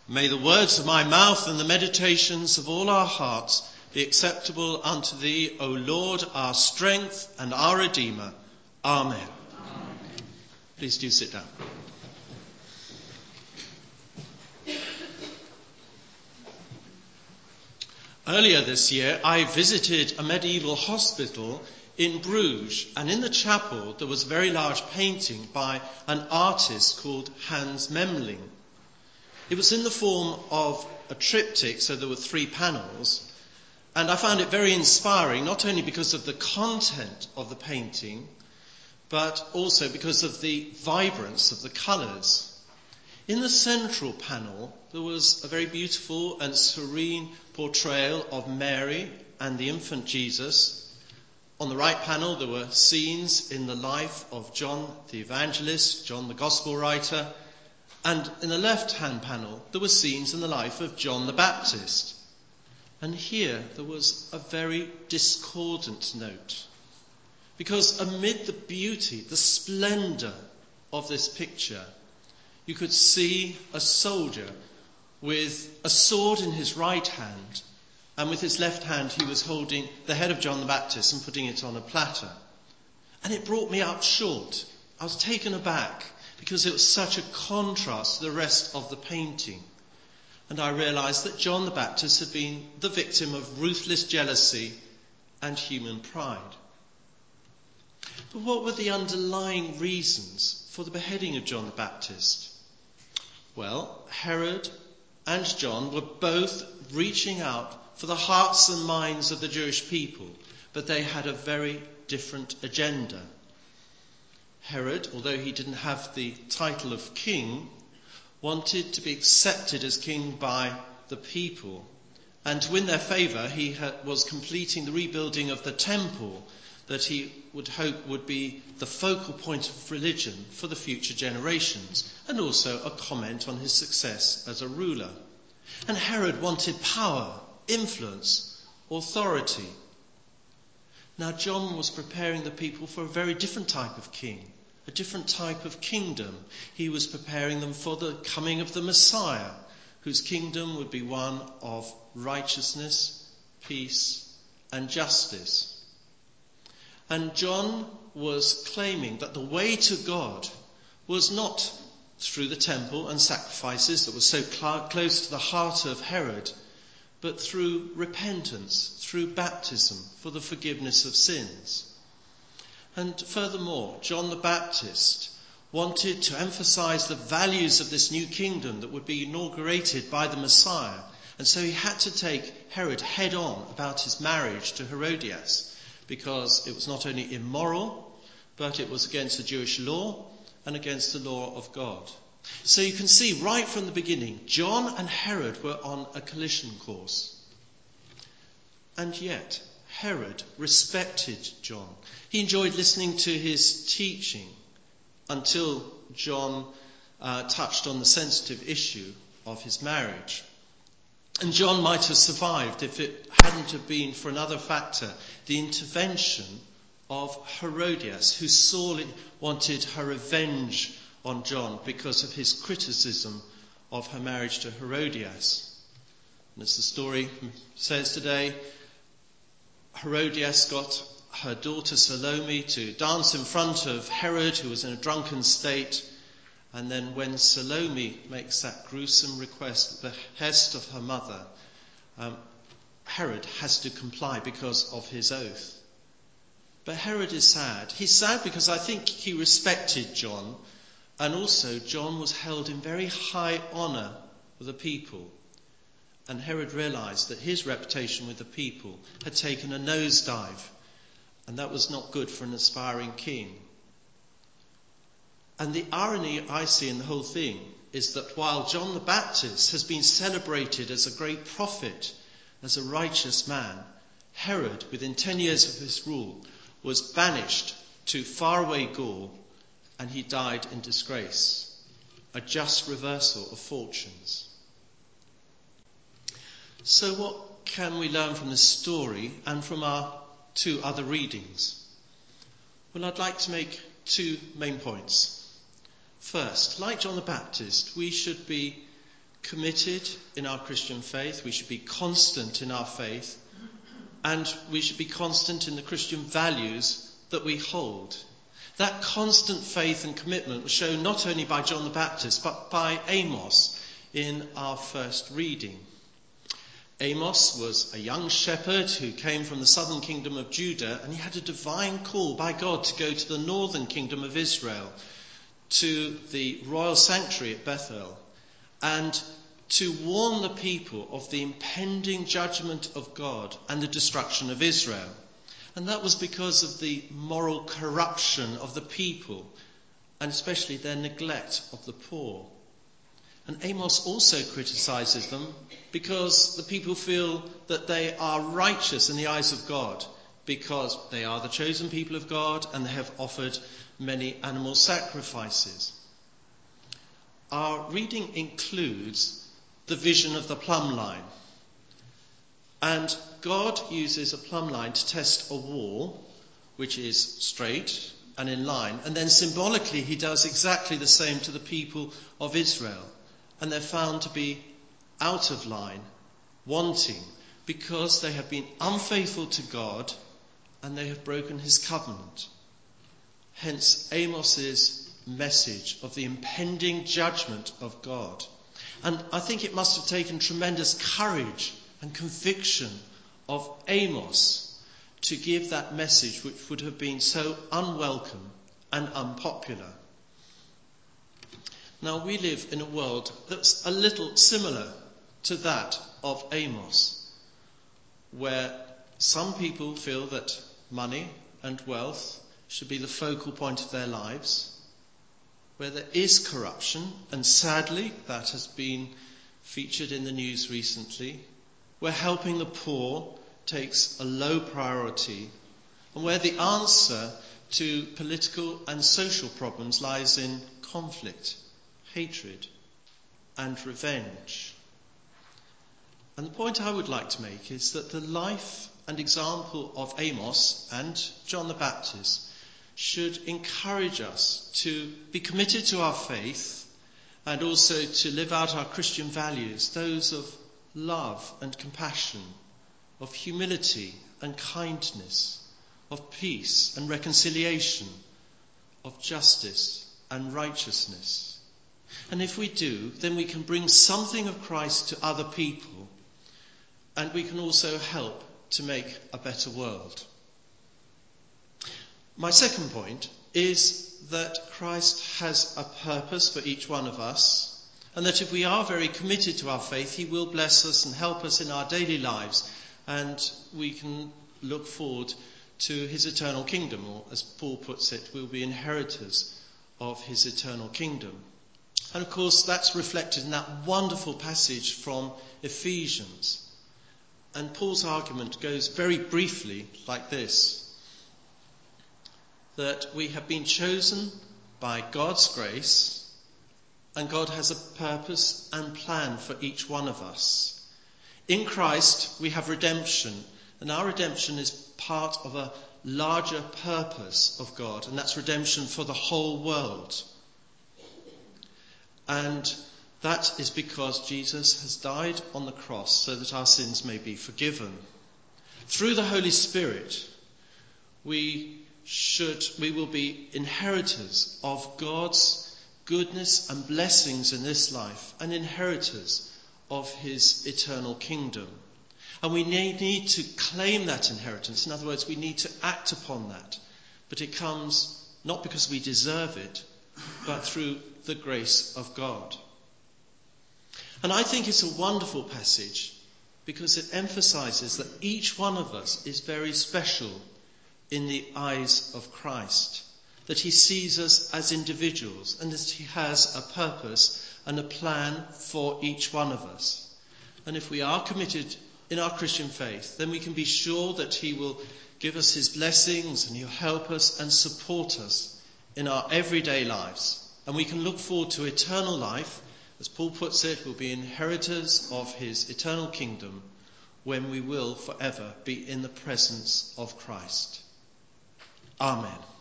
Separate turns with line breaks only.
May the words of my mouth and the meditations of all our hearts be acceptable unto thee, O Lord, our strength and our Redeemer. Amen. Amen. Please do sit down. Earlier this year, I visited a medieval hospital in Bruges, and in the chapel there was a very large painting by an artist called Hans Memling. It was in the form of a triptych, so there were 3 panels, and I found it very inspiring, not only because of the content of the painting, but also because of the vibrance of the colours. In the central panel, there was a very beautiful and serene portrayal of Mary and the infant Jesus. On the right panel, there were scenes in the life of John the Evangelist, John the Gospel writer, and in the left-hand panel, there were scenes in the life of John the Baptist. And here there was a very discordant note. Because amid the beauty, the splendour of this picture, you could see a soldier with a sword in his right hand, and with his left hand he was holding the head of John the Baptist and putting it on a platter. And it brought me up short. I was taken aback, because it was such a contrast to the rest of the painting. And I realised that John the Baptist had been the victim of ruthless jealousy and human pride. But what were the underlying reasons for the beheading of John the Baptist? Well, Herod and John were both reaching out for the hearts and minds of the Jewish people, but they had a very different agenda. Herod, although he didn't have the title of king, wanted to be accepted as king by the people. And to win their favour, he was completing the rebuilding of the temple that he would hope would be the focal point of religion for the future generations, and also a comment on his success as a ruler. And Herod wanted power, influence, authority. Now John was preparing the people for a very different type of king, a different type of kingdom. He was preparing them for the coming of the Messiah, whose kingdom would be one of righteousness, peace, and justice. And John was claiming that the way to God was not through the temple and sacrifices that were so close to the heart of Herod, but through repentance, through baptism for the forgiveness of sins. And furthermore, John the Baptist wanted to emphasize the values of this new kingdom that would be inaugurated by the Messiah. And so he had to take Herod head on about his marriage to Herodias, because it was not only immoral, but it was against the Jewish law and against the law of God. So you can see right from the beginning, John and Herod were on a collision course. And yet, Herod respected John. He enjoyed listening to his teaching until John touched on the sensitive issue of his marriage. And John might have survived if it hadn't have been for another factor, the intervention of Herodias, who sorely wanted her revenge on John because of his criticism of her marriage to Herodias. And as the story says today, Herodias got her daughter Salome to dance in front of Herod, who was in a drunken state. And then when Salome makes that gruesome request at the behest of her mother, Herod has to comply because of his oath. But Herod is sad. He's sad because I think he respected John, and also John was held in very high honour with the people. And Herod realised that his reputation with the people had taken a nosedive, and that was not good for an aspiring king. And the irony I see in the whole thing is that while John the Baptist has been celebrated as a great prophet, as a righteous man, Herod, within 10 years of his rule, was banished to faraway Gaul, and he died in disgrace. A just reversal of fortunes. So what can we learn from this story and from our 2 other readings? Well, I'd like to make 2 main points. First, like John the Baptist, we should be committed in our Christian faith. We should be constant in our faith. And we should be constant in the Christian values that we hold. That constant faith and commitment was shown not only by John the Baptist, but by Amos in our first reading. Amos was a young shepherd who came from the southern kingdom of Judah, and he had a divine call by God to go to the northern kingdom of Israel, to the royal sanctuary at Bethel, and to warn the people of the impending judgment of God and the destruction of Israel. And that was because of the moral corruption of the people, and especially their neglect of the poor. And Amos also criticizes them because the people feel that they are righteous in the eyes of God, because they are the chosen people of God and they have offered many animal sacrifices. Our reading includes the vision of the plumb line. And God uses a plumb line to test a wall, which is straight and in line. And then symbolically, he does exactly the same to the people of Israel. And they're found to be out of line, wanting, because they have been unfaithful to God and they have broken his covenant. Hence Amos's message of the impending judgment of God. And I think it must have taken tremendous courage and conviction of Amos to give that message, which would have been so unwelcome and unpopular. Now, we live in a world that's a little similar to that of Amos, where some people feel that money and wealth should be the focal point of their lives, where there is corruption, and sadly that has been featured in the news recently, where helping the poor takes a low priority, and where the answer to political and social problems lies in conflict, hatred, and revenge. And the point I would like to make is that the life and example of Amos and John the Baptist should encourage us to be committed to our faith and also to live out our Christian values, those of love and compassion, of humility and kindness, of peace and reconciliation, of justice and righteousness. And if we do, then we can bring something of Christ to other people, and we can also help to make a better world. My second point is that Christ has a purpose for each one of us, and that if we are very committed to our faith, he will bless us and help us in our daily lives, and we can look forward to his eternal kingdom, or as Paul puts it, we'll be inheritors of his eternal kingdom. And of course, that's reflected in that wonderful passage from Ephesians. And Paul's argument goes very briefly like this: that we have been chosen by God's grace, and God has a purpose and plan for each one of us. In Christ, we have redemption, and our redemption is part of a larger purpose of God, and that's redemption for the whole world. And that is because Jesus has died on the cross so that our sins may be forgiven. Through the Holy Spirit, we will be inheritors of God's goodness and blessings in this life, and inheritors of his eternal kingdom. And we need to claim that inheritance. In other words, we need to act upon that. But it comes not because we deserve it, but through the grace of God. And I think it's a wonderful passage because it emphasizes that each one of us is very special in the eyes of Christ, that he sees us as individuals, and that he has a purpose and a plan for each one of us. And if we are committed in our Christian faith, then we can be sure that he will give us his blessings, and he'll help us and support us in our everyday lives. And we can look forward to eternal life. As Paul puts it, we'll be inheritors of his eternal kingdom when we will forever be in the presence of Christ. Amen.